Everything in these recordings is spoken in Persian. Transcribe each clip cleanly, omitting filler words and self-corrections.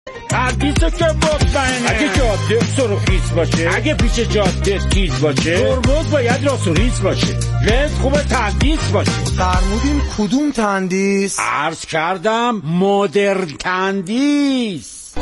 تندیسو که مطمئنه. اگه جاده سرخیز باشه، اگه پیش جاده تیز باشه، ترمز باید راست و ریز باشه، لنز خوبه تندیس باشه. فرمودین کدوم تندیس؟ عرض کردم مدرن تندیس.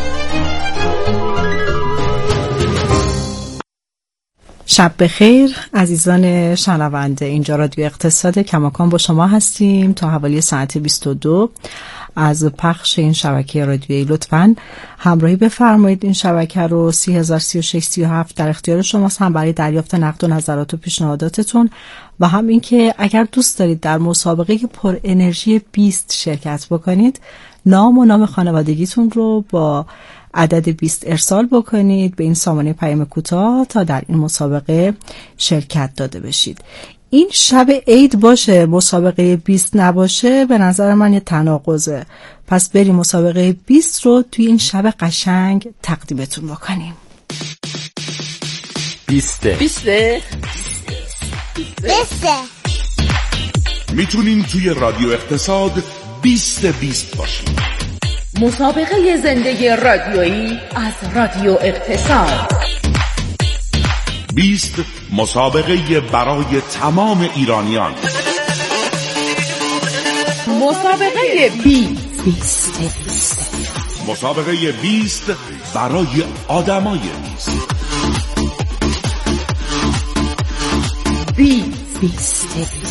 شب بخیر عزیزان شنونده، اینجا رادیو اقتصاد کماکان با شما هستیم تا حوالی ساعت 22 از پخش این شبکه رادیویی. لطفاً همراهی بفرمایید. این شبکه رو 303637 در اختیار شماست، هم برای دریافت نقد و نظرات و پیشنهاداتتون و هم اینکه اگر دوست دارید در مسابقه پر انرژی 20 شرکت بکنید، نام و نام خانوادگیتون رو با عدد 20 ارسال بکنید به این سامانه پیام کوتاه تا در این مسابقه شرکت داده بشید. این شب عید باشه مسابقه 20 نباشه، به نظر من یه تناقضه. پس بریم مسابقه 20 رو توی این شب قشنگ تقدیمتون بکنیم. 20 میتونین توی رادیو اقتصاد 20 باشین. مسابقه زندگی رادیویی از رادیو اقتصاد. 20 مسابقه برای تمام ایرانیان. مسابقه 20 مسابقه 20 برای آدمای 20.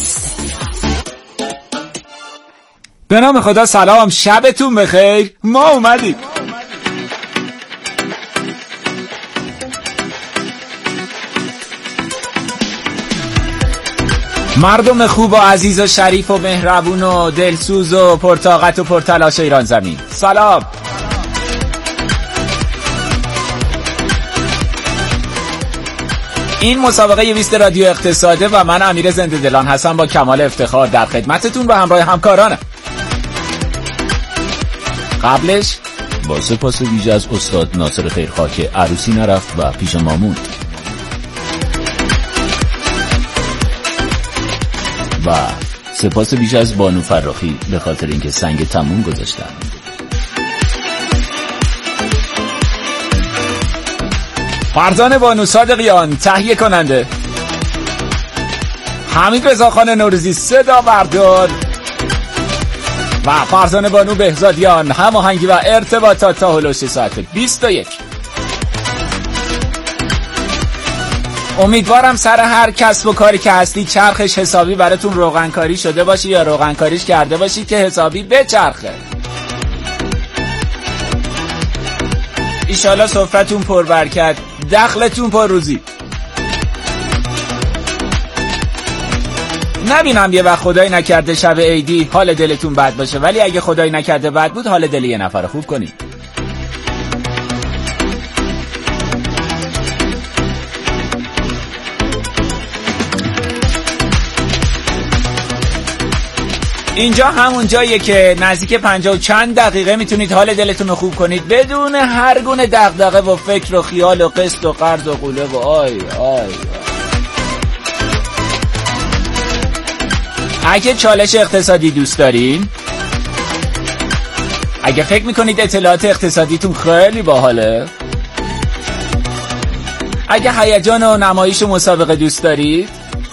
به نام خدا سلام، شبتون بخیر. ما اومدیم. مردم خوب و عزیز و شریف و مهربون و دلسوز و پرطاقت و پرتلاش ایران زمین، سلام. این مسابقه 20 رادیو اقتصاده و من امیر زنده دلان هستم با کمال افتخار در خدمتتون و همراه همکارانم. قبلش با سپاس ویژه از استاد ناصر خیرخواه که عروسی نرفت و پیش ما موند و سپاس ویژه از بانو فراخی به خاطر اینکه سنگ تموم گذاشتن. فرزان بانو صادقیان تهیه کننده، حمید رضاخان نوروزی صدا بردار و فرزان بانو بهزادیان هماهنگی و ارتباطات تا هلوش ساعت 21. امیدوارم سر هر کسب و کاری که هستی چرخش حسابی براتون روغنکاری شده باشه یا روغنکاریش کرده باشی که حسابی بچرخه. ایشالا سفرتون پر برکت، دخلتون پر روزی. نبینم یه وقت خدای نکرده شب عیدی حال دلتون بد باشه، ولی اگه خدای نکرده بد بود حال دل یه نفر خوب کنید. اینجا همون جاییه که نزدیک 50 و چند دقیقه میتونید حال دلتون رو خوب کنید بدون هر گونه دغدغه و فکر و خیال و قسط و قرض و قوله و آی. اگه چالش اقتصادی دوست دارین، اگه فکر میکنید اطلاعات اقتصادیتون خیلی باحاله، اگه هیجان و نمایش و مسابقه دوست دارید،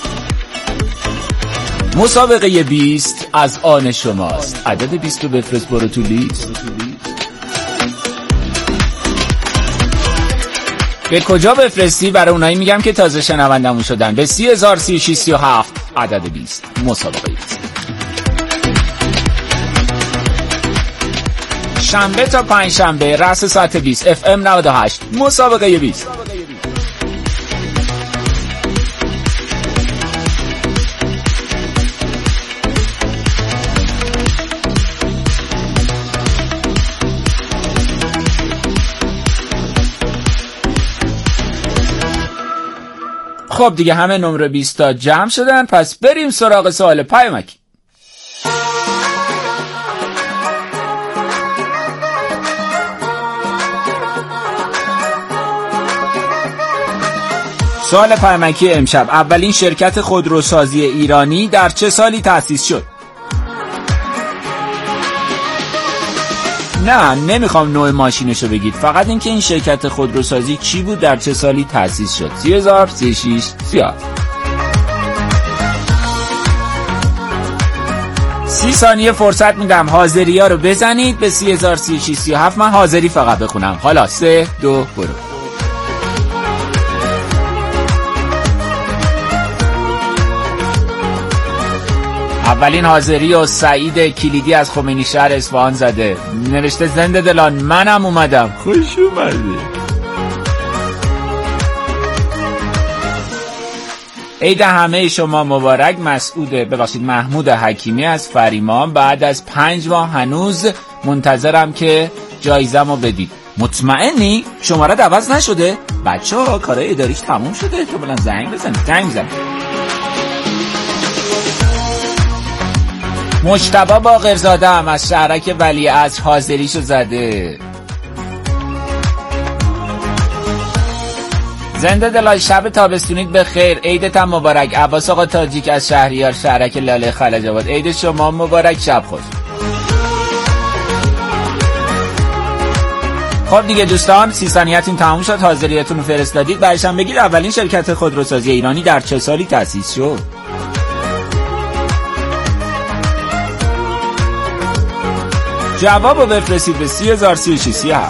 مسابقه 20 از آن شماست. عدد 20 رو بفرست برو تو لیست. به کجا بفرستی؟ برای اونایی میگم که تازه شنوندمون شدن. به 303637 عدد 20 مسابقه 20. شنبه تا پنجشنبه رأس ساعت 20 FM 98 مسابقه 20. خب دیگه همه نمره 20 تا جمع شدن، پس بریم سراغ سوال پیامکی. سوال پیامکی امشب: اولین شرکت خودروسازی ایرانی در چه سالی تأسیس شد؟ نه نمیخوام نوع ماشینشو بگید، فقط اینکه این شرکت خودروسازی چی بود، در چه سالی تأسیس شد. 30,000 36 37. 30 ثانیه فرصت میدم حاضری ها رو بزنید به 30,000 36 37. من حاضری فقط بخونم. حالا 3 2 برو. اولین حاضری و سعید کلیدی از خمینی شهر اصفهان زده. نوشته زنده دلان منم اومدم. خوش اومدی. عید همه شما مبارک. محمود حکیمی از فریمان. بعد از 5 ماه هنوز منتظرم که جایزمو بدید. مطمئنی؟ شماره عوض نشده؟ بچه‌ها کارهای اداریش تموم شده. تو بلند زنگ بزن. مجتبی باقرزاده هم از شهرک ولیعصر حاضریشو زده. زنده دلای شب تابستونیت بخیر. عیدت هم مبارک. عباس آقا تاجیک از شهریار شهرک لاله خلج آباد. عید شما مبارک. شب خوش. خب دیگه دوستان 30 ثانیه‌تون تموم شد. حاضریتون رو فرستادید. بعدش هم بگید اولین شرکت خودروسازی ایرانی در چه سالی تأسیس شد. جوابو بفرستید به 30,000 36 37.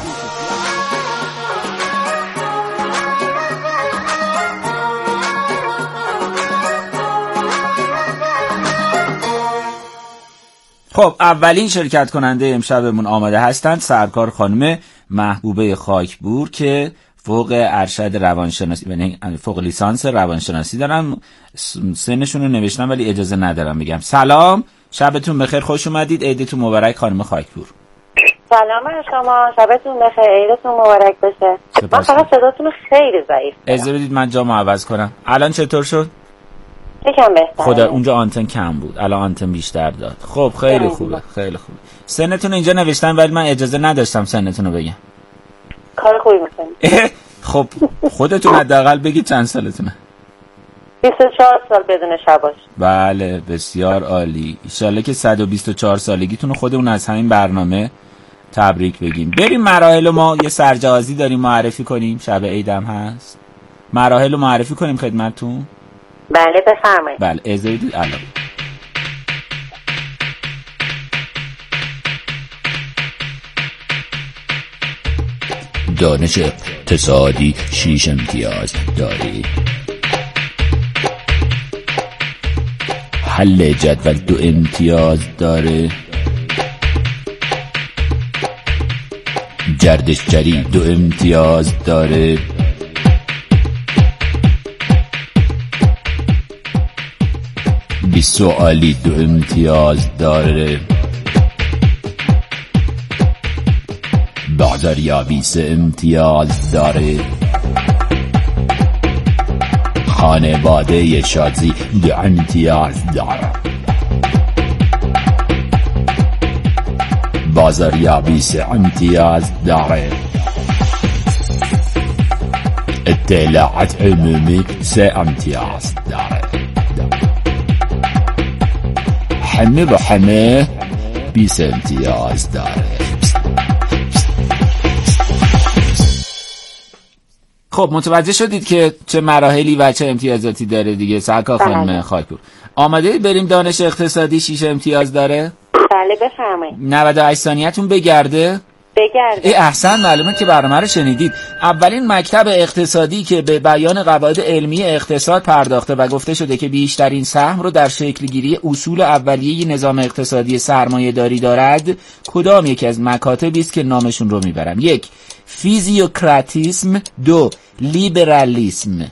خب اولین شرکت کننده امشبمون آماده هستند. سرکار خانم محبوبه خاکبور که فوق ارشد روانشناسی یعنی فوق لیسانس روانشناسی دارن. سنشون رو نوشتم ولی اجازه ندارم بگم. سلام، شبتون بخیر، خوش اومدید. عیدتون مبارک خانم خاکبور. سلام از شما، شبتون بخیر، عیدتون مبارک باشه. من فقط صداتون خیلی ضعیف دارم. اجازه بدید من جامو عوض کنم. الان چطور شد؟ یکم بهتره. خدا اونجا آنتن کم بود، الان آنتن بیشتر داد. خب خیلی خوبه، خیلی خوبه. سنتون اینجا نوشتن ولی من اجازه نداشتم سنتون رو بگم. کار خوبی میکنید. خب خودتون حداقل بگید چند سالتونه؟ 24 سال بدون شباش. بله بسیار عالی. ایشالله که 124 سالگیتون رو خودمون از همین برنامه تبریک بگیم. بریم مراحل ما یه سرجازی داریم معرفی کنیم. شب عیدم هست. مراحل رو معرفی کنیم خدمتتون. بله بفرمایید. بله اجازه بدید الان. دانش اقتصادی 6 امتیاز دارید. حل جدول 2 امتیاز داره. گردشگری 2 امتیاز داره. بیسوالی 2 امتیاز داره. بازاریابی 3 امتیاز داره. خانواده شازی 2 امتیاز داره. بازاریابی 3 امتیاز داره. اطلاعات عمومی 3 امتیاز داره. همه با همه 20 امتیاز داره. خب متوجه شدید که چه مراحلی و چه امتیازاتی داره دیگه. سرکار خانم خاکپور آماده بریم دانش اقتصادی 6 امتیاز داره؟ بله بفرمایید. 98 ثانیه‌تون بگرده؟ احسن، معلومه که برنامه رو شنیدید. اولین مکتب اقتصادی که به بیان قواعد علمی اقتصاد پرداخته و گفته شده که بیشترین سهم رو در شکل گیری اصول اولیه نظام اقتصادی سرمایه داری دارد کدام یکی از مکاتبی است که نامشون رو میبرم؟ 1. فیزیوکراتیسم. 2. لیبرالیسم.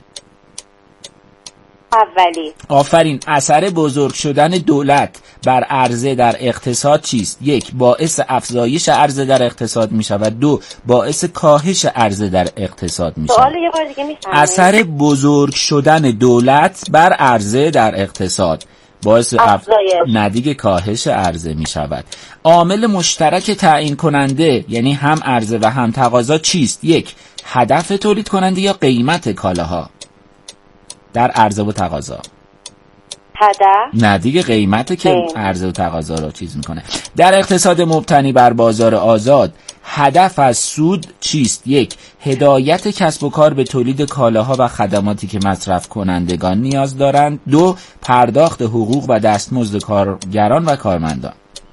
اولی. آفرین. اثر بزرگ شدن دولت بر عرضه در اقتصاد چیست؟ 1. باعث افزایش عرضه در اقتصاد می شود. 2. باعث کاهش عرضه در اقتصاد می شود. سوال یه بار دیگه می‌فهمید؟ اثر بزرگ شدن دولت بر عرضه در اقتصاد باعث ندیگه کاهش عرضه می شود. عامل مشترک تعیین کننده یعنی هم عرضه و هم تقاضا چیست؟ 1. هدف تولید کننده یا قیمت کالاها در عرضه و تقاضا. نه دیگه قیمته که عرضه و تقاضا رو چیز میکنه. در اقتصاد مبتنی بر بازار آزاد هدف از سود چیست؟ 1. هدایت کسب و کار به تولید کالاها و خدماتی که مصرف کنندگان نیاز دارند. 2. پرداخت حقوق و دستمزد کارگران و کارمندان.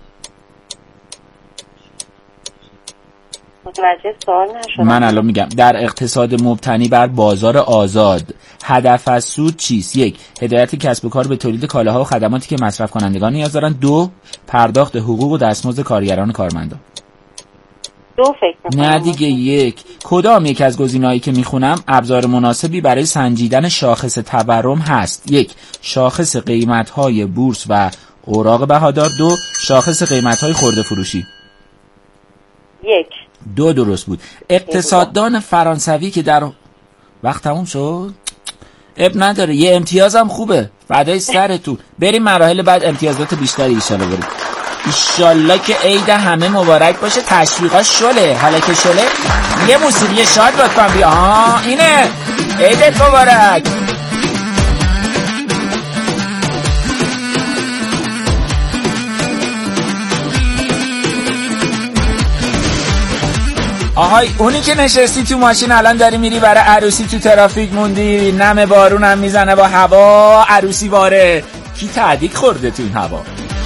متوجه سوال نشدم. من الان میگم در اقتصاد مبتنی بر بازار آزاد هدف از سود چیست؟ 1. هدایت کسب و کار به تولید کالاها و خدماتی که مصرف کنندگان نیاز دارند. 2. پرداخت حقوق و دستمزد کارگران و کارمندان. 2 فکر می‌کنم. نه دیگه 1. کدام یک از گزینه‌هایی که میخونم ابزار مناسبی برای سنجیدن شاخص تورم هست؟ 1. شاخص قیمت‌های بورس و اوراق بهادار. 2. شاخص قیمت‌های خرده فروشی. 1. 2 درست بود. اقتصاددان فرانسوی که در وقت تموم شد اب نداره، یه امتیازم خوبه بعدای سرتون. بریم مراحل بعد امتیازات بیشتری ایشالا بریم. ایشالله که عید همه مبارک باشه. تشویقا شله، حالا که شله یه موسیقی شاد لطفا بیا. اینه عیدت مبارک. آهای اونی که نشستی تو ماشین الان داری میری برای عروسی، تو ترافیک موندی، نم بارون هم میزنه با هوا، عروسی باره، کی تعدیق خورده تو این هوا؟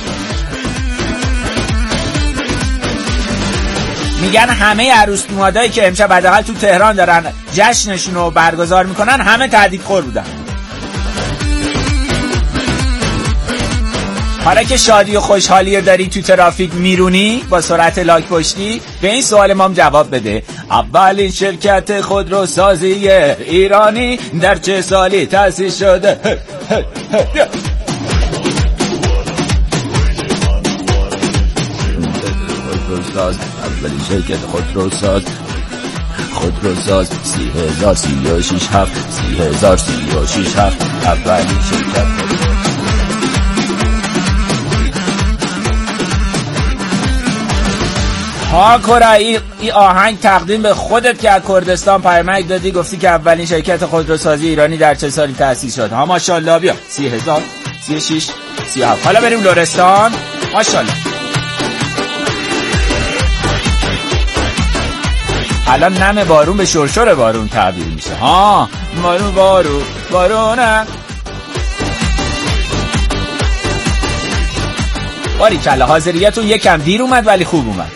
میگن همه عروس نوادایی که امشب حداقل تو تهران دارن جشنشون رو برگزار میکنن همه تعدیق خور بودن. حالا که شادی و خوشحالی رو داری تو ترافیک میرونی با سرعت لاک پشتی، به این سوال ما جواب بده. اولین شرکت خودروسازی ایرانی در چه سالی تأسیس شده؟ اولین شرکت خودروساز 30,036 هفت 30,036 هفت اولین شرکت. ها کرایی این آهنگ تقدیم به خودت که از کردستان پیامک دادی، گفتی که اولین شرکت خودروسازی ایرانی در چه سالی تأسیس شد. ها ماشاءالله. بیا 30,000 36 37. حالا بریم لرستان. ماشاءالله. الان نم بارون به شرشر بارون تبدیل میشه. ها بارونه. باریکلا حاضریتون یکم دیر اومد ولی خوب اومد.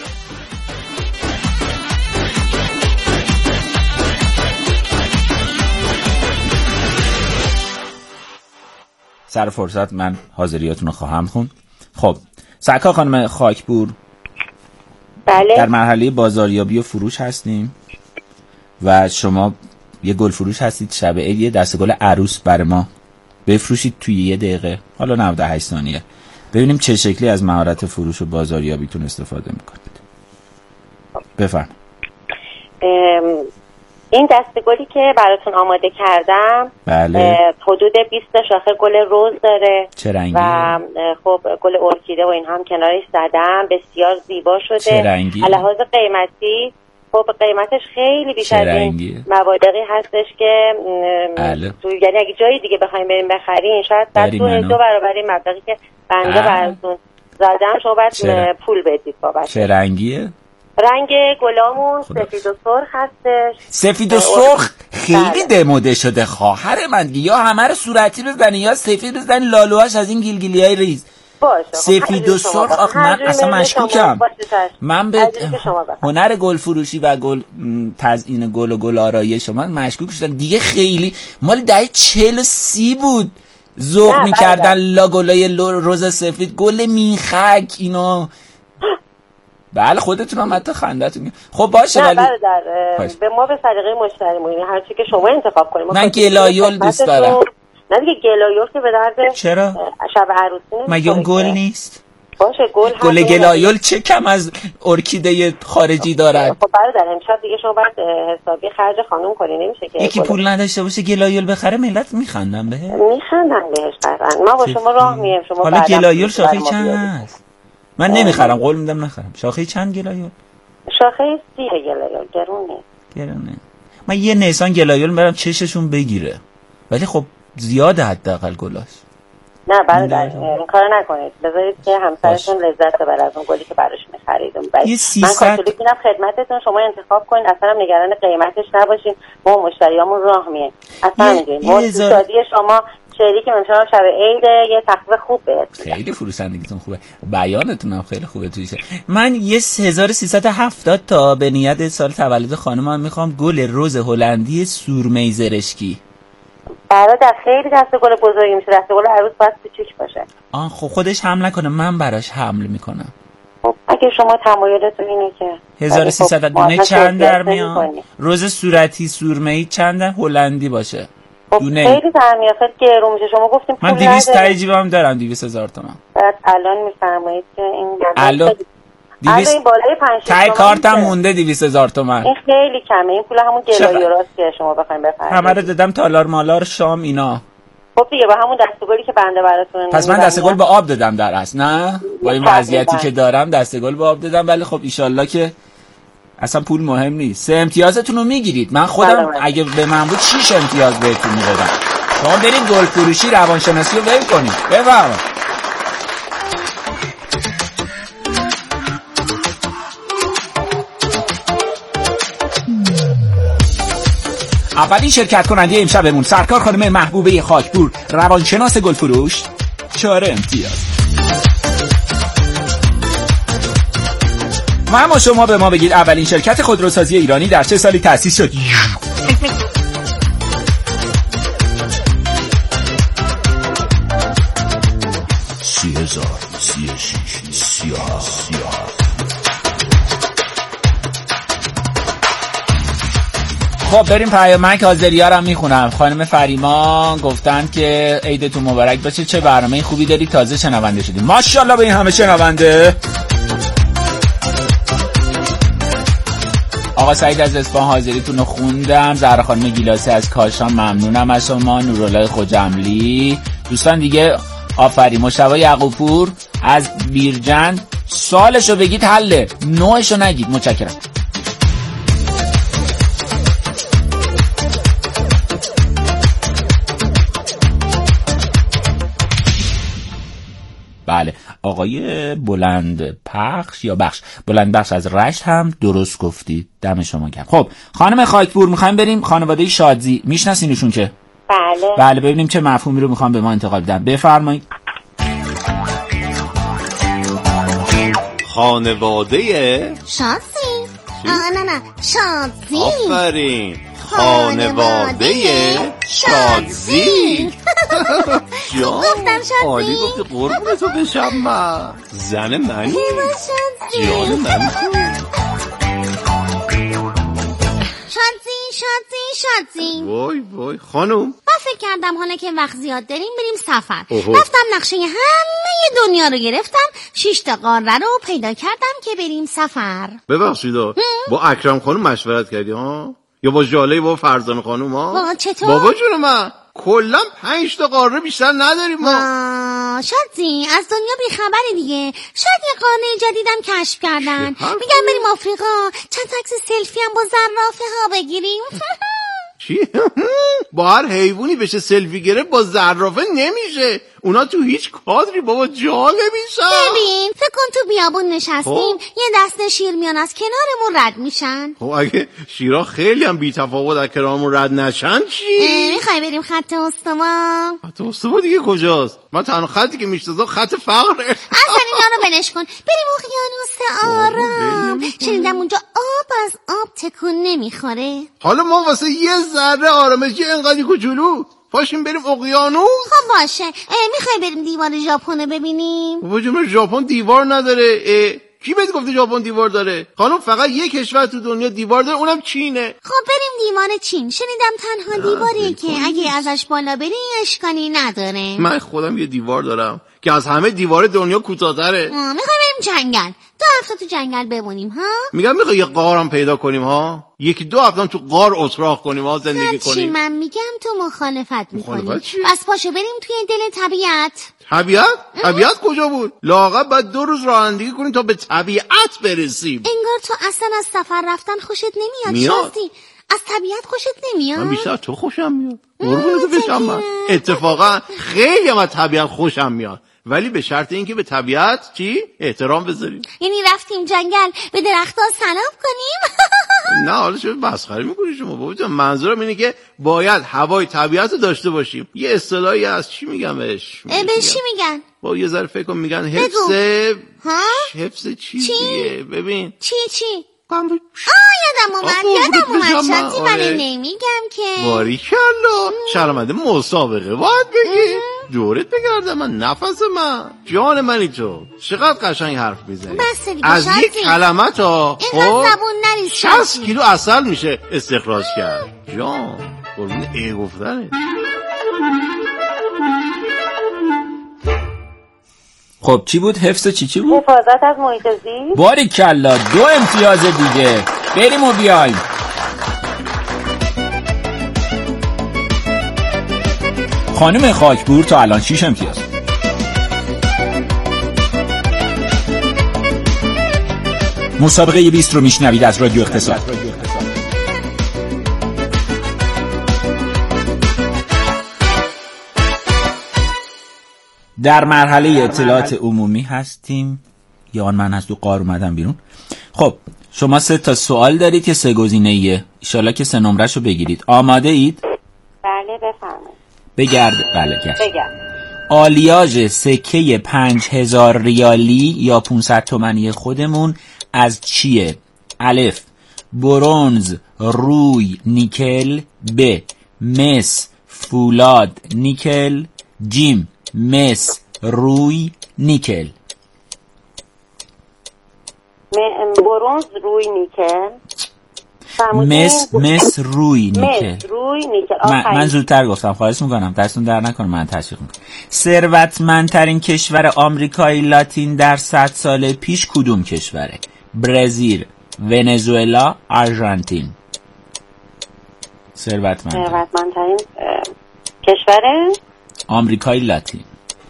سر فرصت من حاضریاتون رو خواهم خوند. خب سرکار خانم خاکپور، بله. در مرحله بازاریابی و فروش هستیم و شما یه گل فروش هستید. شب عید یه دسته گل عروس برای ما بفروشید توی 1 دقیقه، حالا 98 ثانیه، ببینیم چه شکلی از مهارت فروش و بازاریابیتون استفاده میکنید. بفرمایید. این دسته گلی که براتون آماده کردم بله. حدود 20 تا شاخه گل رز داره. چه رنگی؟ و خب گل ارکیده و این هم کنارش زدم، بسیار زیبا شده. چه رنگی؟ لحاظ قیمتی خب قیمتش خیلی بیشتر از این مبالغی هستش که یعنی اگه جایی دیگه بخوایم بریم بخریم شاید در 2 برابر این مبلغی که بنده براتون زدم شما باید پول بدید بابت. چه رنگیه؟ رنگ گلامون سفید و سرخ هستش. سفید و سرخ خیلی دموده شده خواهر من، یا همه رو صورتی بزنی یا سفید بزنی لالوهاش از این گیلگیلیای ریز. باشه سفید و سرخ. آخ من اصلا مشکوکم. من به هنر گل فروشی و گل تزیین گل و گل آرایش من مشکوک شدم دیگه. خیلی مال دهه 40 و 30 بود ذوق می‌کردن لاگلای رز سفید، گل میخک اینا. بله خودتون هم حتی خندتون. خب باشه ولی به ما به سلیقه مشتری مونی هر چی که شما انتخاب کنید. من گلایول دوست دارم. نه دیگه گلایول که به درد چرا؟ شب عروسی مگه اون گل نیست؟ باشه گل گلایول چه کم از ارکیده خارجی دارد؟ خب برادر امشب دیگه شما باید حسابی خرج خانم کنی، نمیشه که یکی پول نداشته باشه گلایول بخره ملت میخندن بهش. میخندن بهش قطعا. ما با شما راه میایم شما حالا گلایول شاخه چند هست؟ من نمیخرم، قول میدم نخرم. شاخه چند گلایول؟ شاخه 30 گلایول. گرونه. من یه نیسان گلایول برم چششون بگیره، ولی خب زیاده حداقل گلاش. نه برادر این کارو نکنید، بذارید که همسرتون لذت ببره از اون گلی که براش می‌خریدم. من کاتولیک میدم خدمتتون، شما انتخاب کنید، اصلا نگران قیمتش نباشین، ما مشتریامون راه میه. اصلا میگیم ما شادی شما شعری که مثلا شب عید یه تخفیف خوب بهت. خیلی فروشندگیتون خوبه، بیانتون هم خیلی خوبه تویشه. من یه 1370 تا به نیت سال تولد خانمم میخوام گل رز هلندی سورمه‌ای زرشکی. برادر خیلی دسته گل بزرگی میشه، دسته گل عروس باید کوچیک باشه. خب خودش حمل نکنه، من براش حمل میکنم. خب اگه شما تمایلتون اینه که 1300 دونه چند در میاد؟ رز صورتی سورمه‌ای چند هلندی باشه؟ دونه خیلی تعمیه، خیلی گرون میشه. شما گفتیم من 200 تا جیبم دارم، 200,000 تومان. بعد الان میفرمایید که این الان 200 این بالای 5 تای کارتم مونده 200,000 تومان. این خیلی کمه، این پول همون گلایی راستیه شما بخواید بفرمایید. همه رو دادم تالار مالار شام اینا. خب دیگه با همون دستگلی که بنده براتون. پس من دستگل به آب دادم در اصل، نه با این وضعیتی که دارم دستگل به آب دادم، ولی خب ایشالله که اصلا پول مهم نیست. 3 امتیازتون رو میگیرید. من خودم اگه به من بود 6 امتیاز بهتون میدادم. شما برید گل فروشی روانشناسی رو ول کنید. بفرمایید. اولین شرکت کننده امشبمون سرکار خانم محبوبه خاکپور، روانشناس گل فروش، 4 امتیاز. و اما شما به ما بگید اولین شرکت خودروسازی ایرانی در چه سالی تأسیس شد؟ 30,000 36 37. خب بریم پیامک حاضری‌ها رو میخونم. خانم فریما گفتن که عیدتون مبارک باشه، چه برنامه خوبی داری، تازه شنونده شدیم. ماشاءالله به این همه شنونده. آقا سعید از اصفهان حاضریتون رو خوندم. زهرا خانم گیلاسی از کاشان ممنونم از شما. نورالله خوجملی، دوستان دیگه آفرین. مشتبه یعقوبپور از بیرجند، سالشو بگید حله، نوعشو نگید. متشکرم. بله آقای بلند پخش یا بخش بلند بخش از رشت هم درست گفتید، دم شما گرم. خب خانم خاکپور میخوایم بریم خانواده شادزی، میشناسینشون که؟ بله ببینیم چه مفهومی رو میخوام به ما انتقال بدن. بفرمایید. خانواده شادزی. نه شادزی. آفرین. خانواده شادزی. گفتم شادزی. عالی گفتی، قربونتو بشم. من زن منی، جان من. شادزی. وای خانم، من فکر کردم حالا که وقت زیاد داریم بریم سفر. رفتم نقشه همه دنیا رو گرفتم، 6 تا قاره رو پیدا کردم که بریم سفر. ببخشید با اکرم خانم مشورت کردی ها؟ یا با جاله با فرزانه خانم ها؟ با چطور؟ بابا جون من کلا 5 تا قاره بیشتر نداریم ما. شادزی از دنیا بیخبری دیگه. شاید یه قاره جدیدم کشف کردن. میگم بریم آفریقا، چند تا عکس سلفی هم با زرافه ها بگیریم. چی؟ با هر حیوانی بشه سلفی گرفت، با زرافه نمیشه. اونا تو هیچ کادری بابا جالب میشن. ببین فکر کن تو بیابون نشستیم، یه دسته شیر میان از کنارمون رد میشن. خب اگه شیرا خیلی هم بی تفاوت از کنارمون رد نشن چی؟ میخوای بریم خط استوا؟ خط استوا دیگه کجاست؟ من تنها خطی که میشناسم خط فقره. اصلا اینا رو بلش کن، بریم اقیانوس آرام. شنیدم اونجا آب از آب تکون نمیخوره. حالا ما واسه یه ذره آرامشی انقدر کوچولو پاشیم بریم اقیانوس؟ خب باشه. میخوای بریم دیوار ژاپن ببینیم؟ بابا جون ژاپن دیوار نداره. کی بهت گفته ژاپن دیوار داره؟ خانم فقط یک کشور تو دنیا دیوار داره، اونم چینه. خب بریم دیوار چین. شنیدم تنها دیواریه که اگه ازش بالا بری اشکالی نداره. من خودم یه دیوار دارم که از همه دیوار دنیا کوتاه‌تره. میخوای بریم جنگل، 2 هفته تو جنگل بمونیم ها؟ میگم میخوای یه غارم پیدا کنیم ها، 1-2 هفته تو غار اتراق کنیم ها، زندگی کنیم. چی من میگم تو مخالفت میکنی. بس پاشو بریم توی دل طبیعت. طبیعت کجا بود؟ لااقل بعد 2 روز رانندگی کنیم تا به طبیعت برسیم. انگار تو اصلا از سفر رفتن خوشت نمیاد. شادی از طبیعت خوشت نمیاد؟ من بیشتر تو خوشم میاد. قربونت بشم. من اتفاقا خیلی از طبیعت خوشم میاد، ولی به شرط اینکه به طبیعت چی؟ احترام بذاریم. یعنی رفتیم جنگل به درخت‌ها سلام کنیم؟ نه حالا چه مسخره میکنی شما بابا جان؟ منظورم اینه که باید هوای طبیعت رو داشته باشیم. یه اصطلاحی از چی میگم بهش؟ چی میگن؟ با یه ذره فکر کنم میگن حفظ چیزیه. ببین چی؟ یادم اومد شاتی ولی نمیگم که. باریکلا شرمنده مسابقه باید بگی. دورت بگردم من، نفس من، جان منی تو. چقدر قشنگ حرف میزنی. از یک کلمه تا اینقدر زبون نریز. 60 کیلو عسل میشه استخراج کرد. جان قربون گفتنه. خب چی بود؟ حفظ چی بود؟ حفاظت از محیط زیست. باریکلا 2 امتیاز دیگه. بریم و بیایم. خانم خاکپور تا الان 6 امتیاز. مسابقه 20 رو میشنوید از رادیو اقتصاد. در مرحله اطلاعات عمومی هستیم. یا آن من از تو قار اومدم بیرون. خب شما 3 تا سوال دارید که 3 گزینه‌ایه. ایشالله که 3 نمره‌ش رو بگیرید. آماده اید؟ بله بفرمایید. بگرد. آلیاژ سکه 5000 ریالی یا 500 تومانی خودمون از چیه؟ الف برنز، روی، نیکل. ب مس، فولاد، نیکل. جیم مس، روی، نیکل. برنز، روی، نیکل. مس روی نیکل. من زودتر گفتم، خواهش میکنم دستون در نکنه، من تشویق میکنم. ثروتمندترین کشور آمریکای لاتین در 100 سال پیش کدوم کشوره؟ برزیل، ونزوئلا، آرژانتین. ثروتمندترین کشور آمریکای لاتین.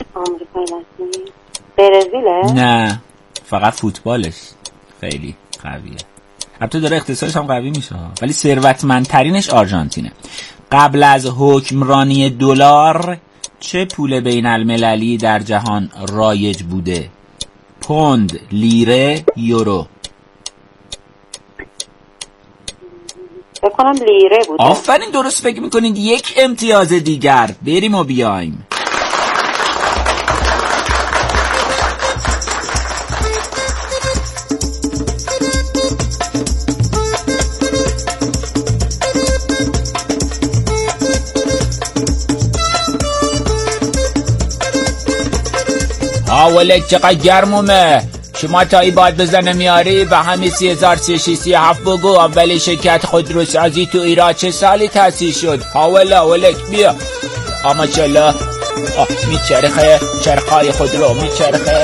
برزیله؟ نه فقط فوتبالش خیلی قویه. البته داره اقتصادش هم قوی میشه، ولی ثروتمندترینش آرژانتینه. قبل از حکمرانی دلار چه پول بین المللی در جهان رایج بوده؟ پوند، لیره، یورو. بکنم لیره بوده. آفرین درست فکر میکنید. 1 امتیاز دیگر. بریم و بیایم. ولک چقدر گرمومه. شما تایی باید بزنه میاری به همین 30,337 بگو. اول شرکت خودروسازی تو ایران چه سالی تأسیس شد؟ ولک بیا. ماشاءالله میچرخه، چرخای خودرو میچرخه.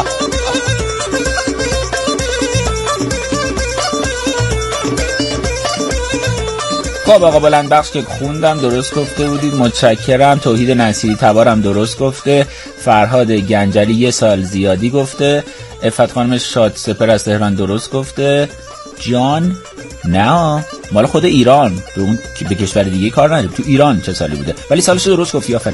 خب آقا بلندبخش که خوندم درست گفته بودید، متشکرم. توحید نصیری تبارم درست گفته. فرهاد گنجلی 1 سال زیادی گفته. عفت خانم شاد سپر از تهران درست گفته. جان نه مال خود ایران، به اون به کشور دیگه کار نداره. تو ایران چه سالی بوده ولی سالش درست گفتی. آفرین.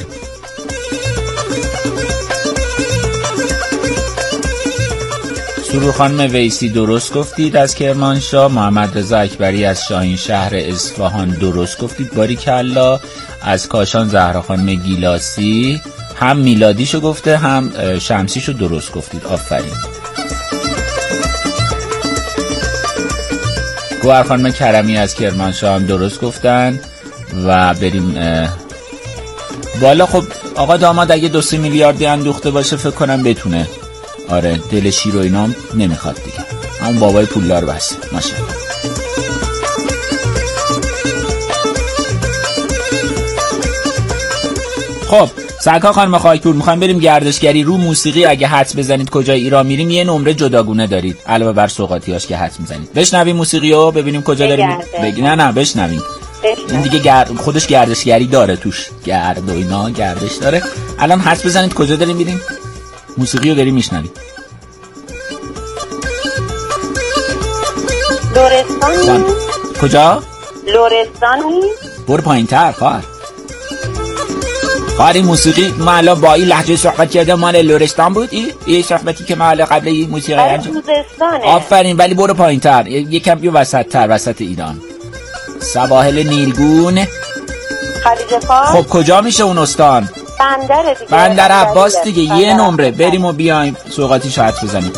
سرور خانم ویسی درست گفتید از کرمانشاه. محمد رضا اکبری از شاهین شهر اصفهان درست گفتید. باریکلا. از کاشان زهرا خانم گیلاسی هم میلادیشو گفته هم شمسیشو درست گفتید. آفرین. گوهر خانم کرمی از کرمانشاه هم درست گفتن. و بریم بالا. خب آقا داماد اگه 2-3 میلیاردی اندوخته باشه فکر کنم بتونه. آره دل شیر و اینام نمیخواد دیگه. همون بابای پولدار بس. ماشاءالله. خب سرکار خانم خاکپور میخوایم بریم گردشگری. رو موسیقی اگه حدس بزنید کجای ایران میریم یه نمره جداگونه دارید علاوه بر سوغاتیاش که حدس میزنید. بشنویم موسیقیو ببینیم کجا داریم. نه بشنویم. این دیگه خودش گردشگری داره، توش گرد و اینا گردش داره. الان حدس بزنید کجا داریم میریم. موسیقیو داریم میشنویم. لرستان. کجا؟ لرستان برو پایین تر خواهر. این موسیقی محلا با این لحجه صحبت کرده مال لرستان بود. این صحبتی که محلا قبل این موسیقی انجام آفرین. ولی برو پایین تر یکم بیا وسط تر، وسط ایران. سواحل نیلگون، خلیج فارس. خب کجا میشه اون استان؟ بندر دیگه، بندر عباس دیگه. یه نمره بریم و بیایم سوغاتی شرط بزنیم.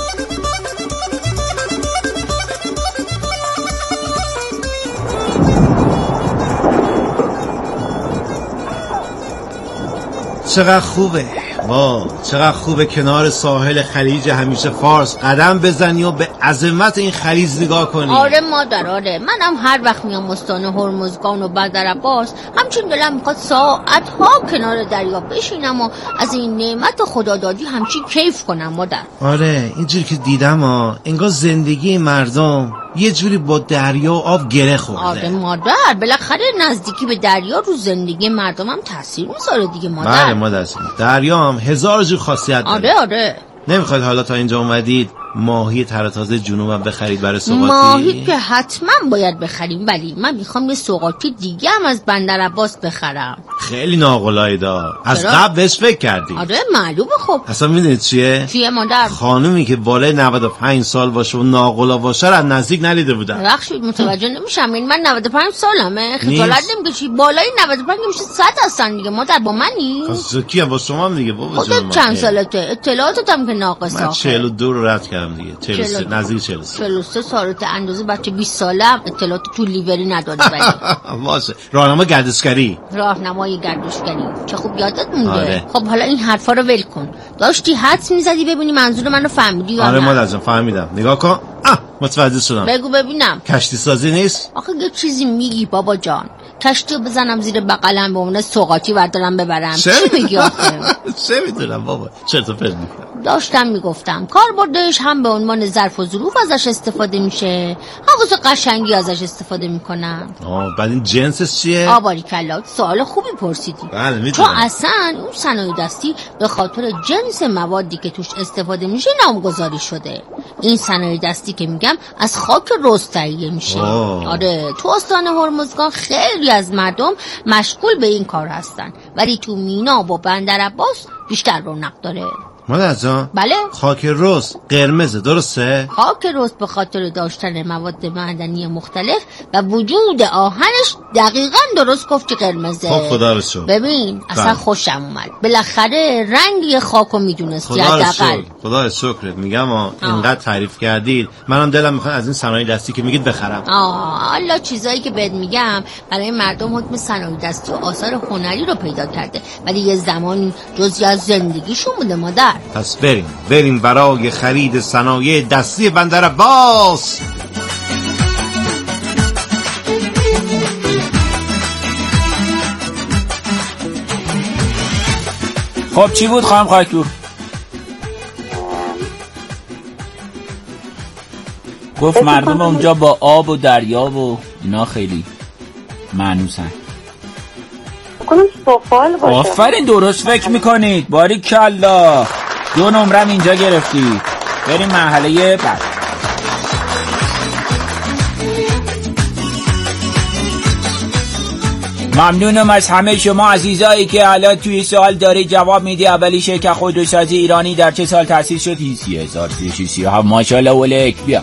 چقدر خوبه چقدر خوبه کنار ساحل خلیج همیشه فارس قدم بزنی و به عظمت این خلیج نگاه کنی. آره مادر، آره منم هر وقت میام استان هرمزگان و بندر عباس همچین دلم میخواد ساعت‌ها کنار دریا بشینم و از این نعمت خدادادی همچین کیف کنم مادر. آره اینجوری که دیدم انگار زندگی مردم یه جوری با دریا و آب گره خورده. آره مادر، بالاخره نزدیکی به دریا رو زندگی مردم هم تاثیر میذاره دیگه مادر. بله مادر، دریا هم هزار جور خاصیت داره. آره نمیخواید حالا تا اینجا اومدید ماهی تر تازه جنوبم بخرید برای سوغاتی؟ ماهی که حتما باید بخریم، ولی من میخوام یه سوغاتی دیگه هم از بندر عباس بخرم. خیلی ناقلای دا از قبل بهش فکر کردی؟ آره معلومه. خب اصلا میدونید چیه مادر؟ خانومی که بالای 95 سال باشه و ناقلا باشه رو نزدیک ندیده بودم. بخشید متوجه نمیشم. این من 95 سالمه، خجالت نمیکشی چی بالای 95 میشه 100 هستن دیگه مادر. با منی؟ خب کیه؟ با شما دیگه بابا. خودت چند سالته؟ اطلاعاتت هم که ناقصه. من 42 رو رد کردم دیگه. 43 نزدیک 43 سالته. اندازه بچه 20 ساله هم اطلاعات تو لیوری نداری. ولی باشه. راهنمای گردشگری. چه خوب یادت مونده. آره. خب حالا این حرفا رو ول کن. داشتی حدس میزدی ببینی منظور منو فهمیدی یا نه؟ آره مادر جان فهمیدم. نگاه کن. متوجه شدم. بگو ببینم. کشتی سازی نیست؟ آخه یه چیزی میگی بابا جان. کشتی رو بزنم زیر بغلم به اون سوغاتی بردارم ببرم. چی میگی آخه؟ چه میدونم بابا. چرت و پرت میگم. داشتم میگفتم کاربردش هم به عنوان ظرف و ظروف ازش استفاده میشه، هم واسه قشنگی ازش استفاده میکنن. بعد این جنسش چیه؟ باریکلا، سوال خوبی پرسیدی. بله میدونم. چون اصلا اون صنایع دستی به خاطر جنس موادی که توش استفاده میشه نامگذاری شده. این صنایع دستی که میگم از خاک رز تهیه میشه. آره تو استان هرمزگان خیلی از مردم مشغول به این کار هستن، ولی تو مینا و بندر عباس بیشتر رونق داره. مادر جان بله؟ خاک رز قرمزه درسته؟ خاک رز به خاطر داشتن مواد معدنی مختلف و وجود آهنش دقیقاً درست گفتی قرمزه. خب خدا رو شکر. ببین اصلا خوشم اومد. بالاخره رنگ خاکو میدونستی حداقل. خدا رو شکرت میگم. اینقدر تعریف کردید منم دلم میخواد از این صنایع دستی که میگید بخرم. الله چیزایی که بهت میگم برای مردم حکم صنایع دستی و آثار هنری رو پیدا کرده، ولی یه زمانی جزئی از زندگیشون بوده مادر. پس بریم برای خرید صنایع دستی بندر عباس. خب چی بود خواهم خاکتور؟ گفت مردم اونجا با آب و دریا و اینا خیلی معنوسن. آفرین درست فکر میکنید. باریکلا. 2 نمرم اینجا گرفتید. بریم مرحله بعد. ممنونم از همه شما عزیزایی که الان توی سوال داری جواب میدی. اولی شرکت خودروسازی ایرانی در چه سال تأسیس شد؟ 1337. ماشاءالله ولک. بیا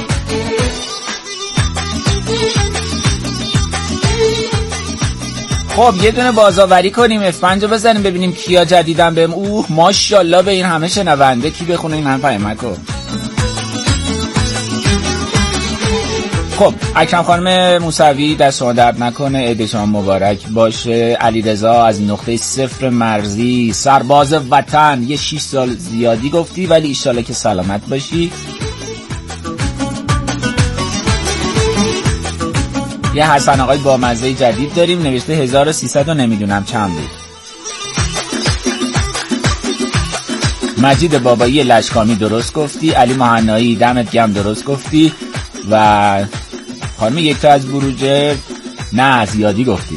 خب یه دونه بازآوری کنیم، اسفنجو بزنیم ببینیم کیا جدیدن بهم. ماشاءالله به این همه شنونده. کی بخونه این همه پیامکو؟ خب اکرم خانم موسوی دست شما درد نکنه، عید شما مبارک باشه. علیرضا از نقطه 0 مرزی، سرباز وطن، یه 6 سال زیادی گفتی ولی ایشالله که سلامت باشی. یه حسن آقای با مزه جدید داریم، نوشته 1300 و نمیدونم چند بود. مجید بابایی لشکامی درست گفتی. علی مهنایی دمت گرم درست گفتی. و خانم یکتا از بروجه نه زیادی گفتی.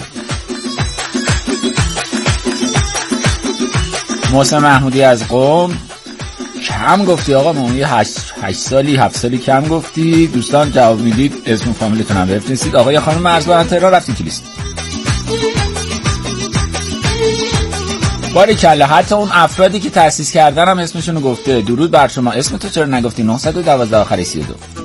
محسن محمودی از قم کم گفتی آقا. مومی 8 سالی 7 سالی کم گفتی. دوستان جواب میدید اسم فامیلتون هم بفرستید. آقای خانم مرز با انترا رفتی تو لیست. باریکلا، حتی اون افرادی که تأسیس کردن هم اسمشونو گفته. درود بر شما. اسم تو چرا نگفتی؟ 912 آخری 32.